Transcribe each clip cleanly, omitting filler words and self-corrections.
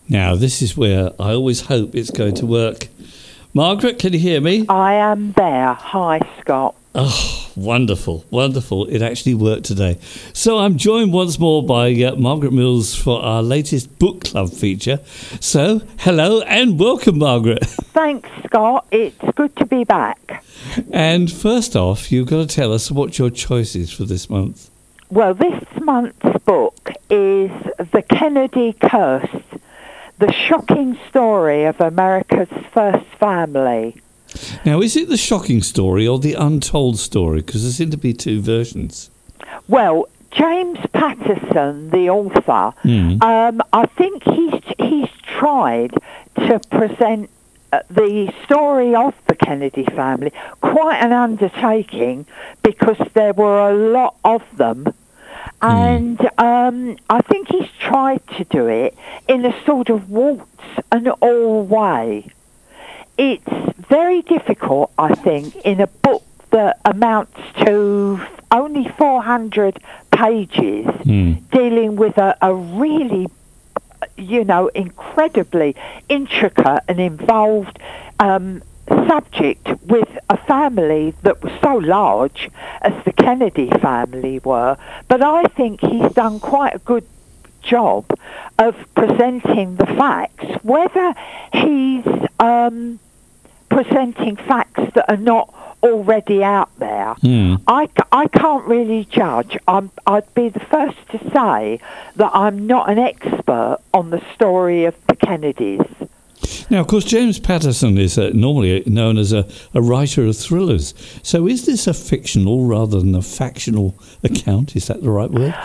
Now, this is where I always hope it's going to work. Margaret, can you hear me? I am there. Hi, Scott. Oh, wonderful, wonderful. It actually worked today. So I'm joined once more by Margaret Mills for our latest book club feature. So, hello and welcome, Margaret. Thanks, Scott. It's good to be back. And first off, you've got to tell us what your choice is for this month. Well, this month's book is The Kennedy Curse, the shocking story of America's first family. Now, is it the shocking story or the untold story? Because there seem to be two versions. Well, James Patterson, the author, I think he's tried to present the story of the Kennedy family, quite an undertaking because there were a lot of them. And I think he's tried to do it in a sort of warts and all way. It's very difficult, I think, in a book that amounts to only 400 pages, dealing with a really, incredibly intricate and involved subject with a family that was so large as the Kennedy family were. But I think he's done quite a good job of presenting the facts, whether he's presenting facts that are not already out there. I can't really judge. I'd be the first to say that I'm not an expert on the story of the Kennedys. Now, of course, James Patterson is normally known as a writer of thrillers. So is this a fictional rather than a factional account? Is that the right word?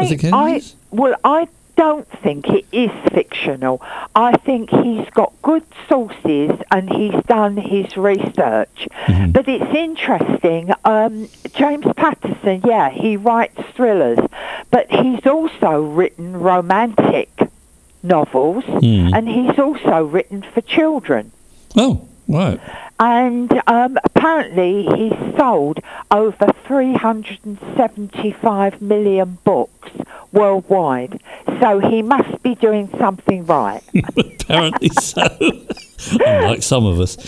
I don't think it is fictional. I think he's got good sources and he's done his research. But it's interesting. James Patterson, he writes thrillers, but he's also written romantic novels, and he's also written for children. Oh, right. And apparently he's sold over 375 million books worldwide. So he must be doing something right. Apparently so. Unlike some of us.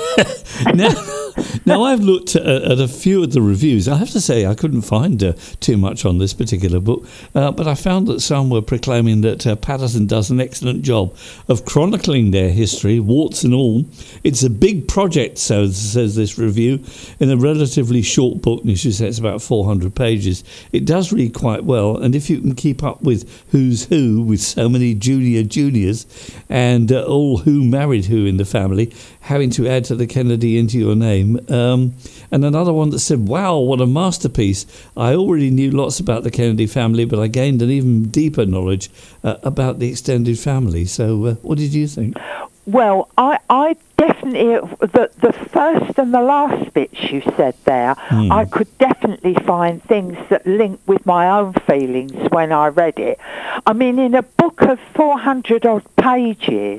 Now I've looked at a few of the reviews. I have to say I couldn't find too much on this particular book, but I found that some were proclaiming that Patterson does an excellent job of chronicling their history, warts and all. It's a big project, so says this review, in a relatively short book, and she says it's about 400 pages. It does read quite well, and if you can keep up with who's who, with so many juniors, and all who married who in the family, having to add to the Kennedy into your name. And another one that said, wow, what a masterpiece. I already knew lots about the Kennedy family, but I gained an even deeper knowledge about the extended family. So what did you think? Well, I definitely, the first and the last bits you said there, I could definitely find things that link with my own feelings when I read it. I mean, in a book of 400 odd pages,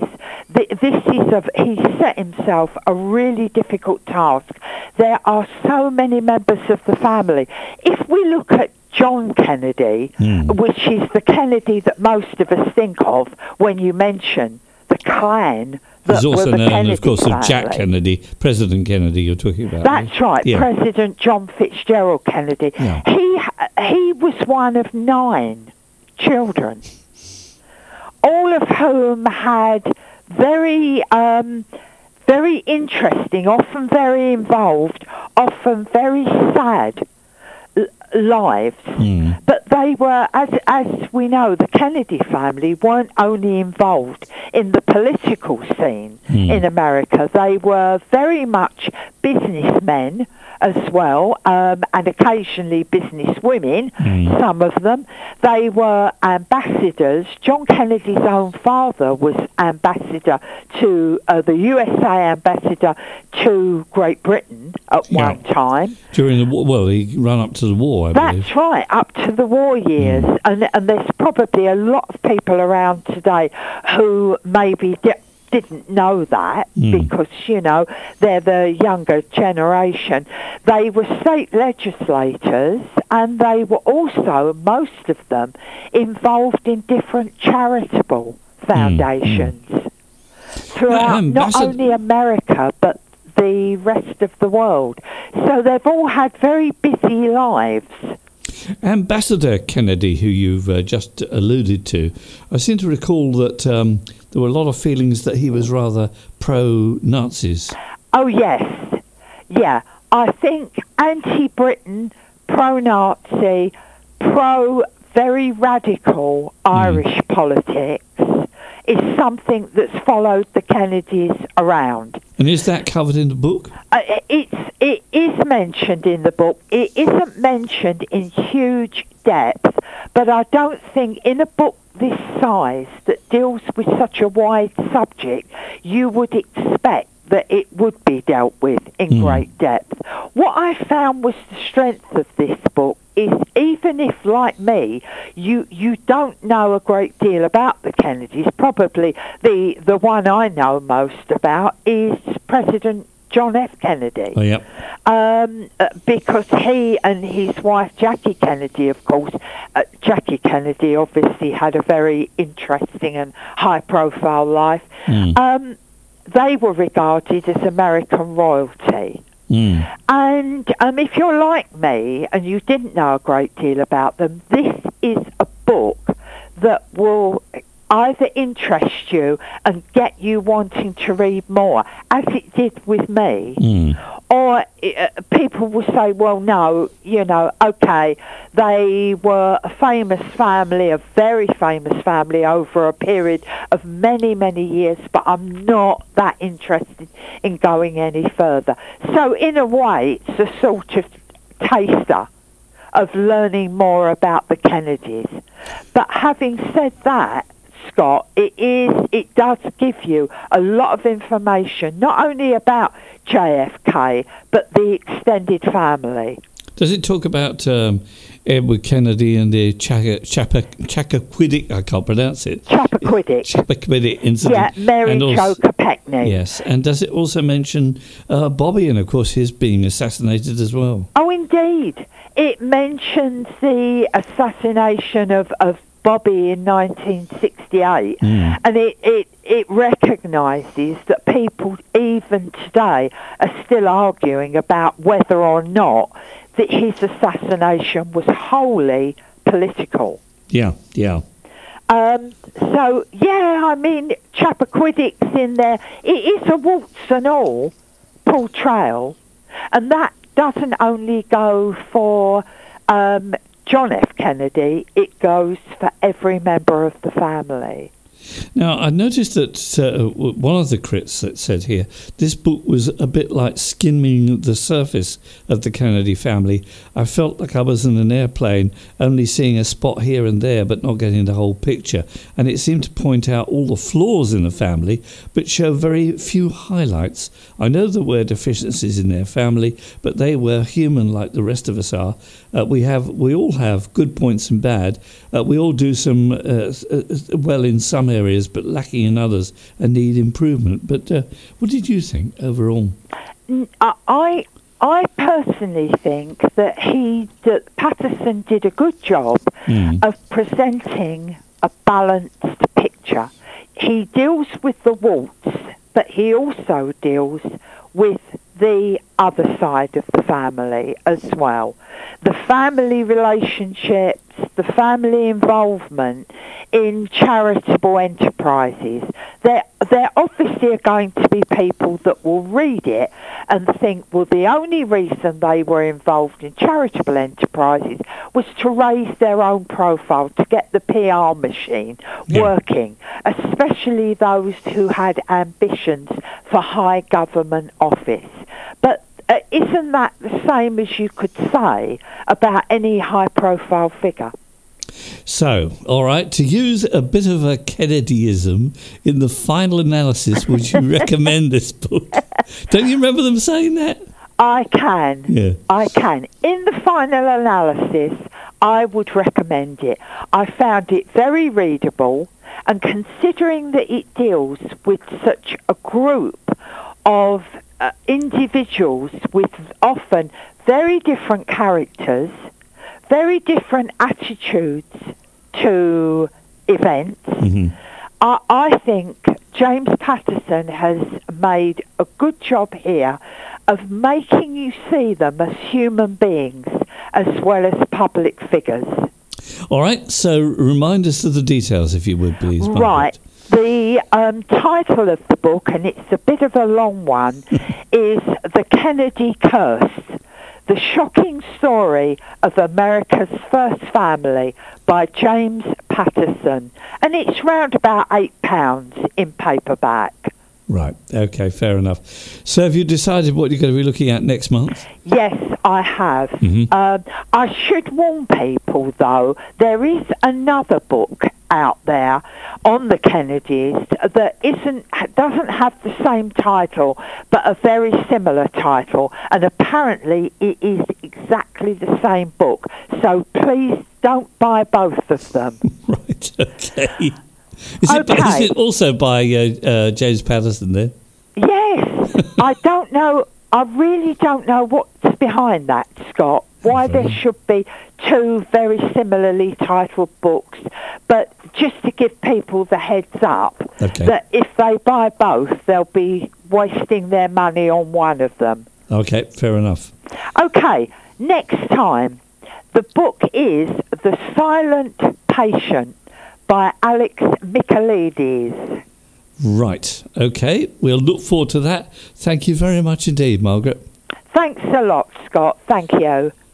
he set himself a really difficult task. There are so many members of the family. If we look at John Kennedy, which is the Kennedy that most of us think of when you mention the clan. He's also known, of course, family. Of Jack Kennedy, President Kennedy you're talking about. That's right, yeah. President John Fitzgerald Kennedy. Yeah. He was one of 9 children, all of whom had very interesting, often very involved, often very sad lives. But they were, as we know, the Kennedy family weren't only involved in the political scene in America. They were very much businessmen as well, and occasionally businesswomen, some of them. They were ambassadors. John Kennedy's own father was ambassador to the USA ambassador to Great Britain at one time. During the war, well, he ran up to the war, I believe. That's right, up to the war years. And there's probably a lot of people around today who maybe didn't know that because, they're the younger generation. They were state legislators and they were also, most of them, involved in different charitable foundations throughout not only America but the rest of the world. So they've all had very busy lives. Ambassador Kennedy, who you've just alluded to, I seem to recall that there were a lot of feelings that he was rather pro-Nazis. Oh, yes. Yeah. I think anti-Britain, pro-Nazi, pro-very radical Irish politics is something that's followed the Kennedys around. And is that covered in the book? It is mentioned in the book. It isn't mentioned in huge depth, but I don't think in a book this size that deals with such a wide subject, you would expect that it would be dealt with in great depth. What I found was the strength of this book is, even if, like me, you don't know a great deal about the Kennedys, probably the one I know most about is President John F. Kennedy. Oh, yep. Because he and his wife Jackie Kennedy, of course, Jackie Kennedy obviously had a very interesting and high-profile life. They were regarded as American royalty. And if you're like me and you didn't know a great deal about them, this is a book that will either interest you and get you wanting to read more, as it did with me, or people will say, well, no, okay, they were a famous family, a very famous family over a period of many, many years, but I'm not that interested in going any further. So in a way, it's a sort of taster of learning more about the Kennedys. But having said that, Scott, it does give you a lot of information, not only about JFK, but the extended family. Does it talk about Edward Kennedy and the Chappaquiddick, I can't pronounce it. Chappaquiddick incident. Yeah, Mary Jo Kopechne. Yes, and does it also mention Bobby and, of course, his being assassinated as well? Oh, indeed. It mentions the assassination of Bobby in 1968, and it recognises that people even today are still arguing about whether or not that his assassination was wholly political. Yeah. So, yeah, I mean, Chappaquiddick's in there. It is a warts and all portrayal, and that doesn't only go for John F. Kennedy, it goes for every member of the family. Now, I noticed that one of the critics that said here, this book was a bit like skimming the surface of the Kennedy family. I felt like I was in an airplane, only seeing a spot here and there, but not getting the whole picture. And it seemed to point out all the flaws in the family, but show very few highlights. I know there were deficiencies in their family, but they were human like the rest of us are. We all have good points and bad. We all do some well in some areas, but lacking in others, and need improvement. But what did you think overall? I personally think that Patterson did a good job of presenting a balanced picture. He deals with the warts, but he also deals with the other side of the family as well. The family relationships, the family involvement in charitable enterprises. There obviously are going to be people that will read it and think, well, the only reason they were involved in charitable enterprises was to raise their own profile, to get the PR machine working, especially those who had ambitions for high government office. But isn't that the same as you could say about any high-profile figure? So, all right, to use a bit of a Kennedyism in the final analysis, would you recommend this book? Don't you remember them saying that? I can. Yeah. I can. In the final analysis, I would recommend it. I found it very readable, and considering that it deals with such a group of individuals with often very different characters, very different attitudes to events, I think James Patterson has made a good job here of making you see them as human beings as well as public figures. All right, so remind us of the details, if you would, please, Margaret. Right. The title of the book, and it's a bit of a long one, is The Kennedy Curse, The Shocking Story of America's First Family by James Patterson. And it's round about £8 in paperback. Right, okay, fair enough. So have you decided what you're going to be looking at next month? Yes, I have. Mm-hmm. I should warn people, though, there is another book out there on the Kennedys that doesn't have the same title, but a very similar title, and apparently it is exactly the same book. So please don't buy both of them. Right, okay. Is it also by James Patterson then? Yes. I don't know. I really don't know what's behind that, Scott. Why there should be two very similarly titled books. But just to give people the heads up, that if they buy both, they'll be wasting their money on one of them. Okay, fair enough. Okay, next time, the book is The Silent Patient by Alex Michaelides. Right, okay. We'll look forward to that. Thank you very much indeed, Margaret. Thanks a lot, Scott. Thank you.